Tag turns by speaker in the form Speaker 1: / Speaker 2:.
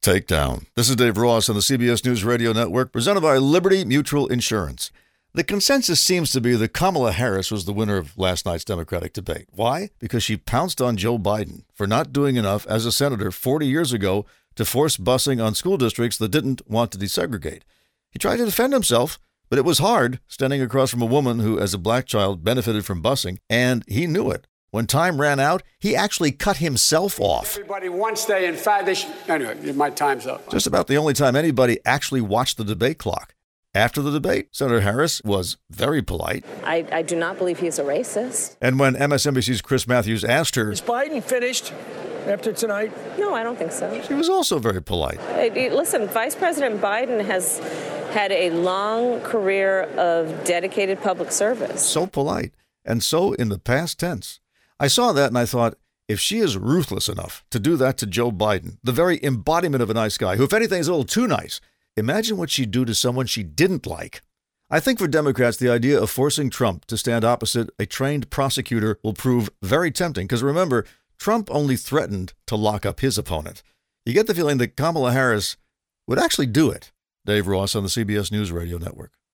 Speaker 1: Takedown. This is Dave Ross on the CBS News Radio Network, presented by Liberty Mutual Insurance. The consensus seems to be that Kamala Harris was the winner of last night's Democratic debate. Why? Because she pounced on Joe Biden for not doing enough as a senator 40 years ago to force busing on school districts that didn't want to desegregate. He tried to defend himself, but it was hard standing across from a woman who, as a black child, benefited from busing, and he knew it. When time ran out, he actually cut himself off.
Speaker 2: Everybody, once they, in fact, anyway, my time's up.
Speaker 1: Just about the only time anybody actually watched the debate clock. After the debate, Senator Harris was very polite.
Speaker 3: I do not believe he's a racist.
Speaker 1: And when MSNBC's Chris Matthews asked her,
Speaker 4: "Is Biden finished after tonight?"
Speaker 3: No, I don't think so.
Speaker 1: She was also very polite.
Speaker 3: Listen, Vice President Biden has had a long career of dedicated public service.
Speaker 1: So polite, and so in the past tense. I saw that and I thought, if she is ruthless enough to do that to Joe Biden, the very embodiment of a nice guy, who if anything is a little too nice, imagine what she'd do to someone she didn't like. I think for Democrats, the idea of forcing Trump to stand opposite a trained prosecutor will prove very tempting, because remember, Trump only threatened to lock up his opponent. You get the feeling that Kamala Harris would actually do it. Dave Ross on the CBS News Radio Network.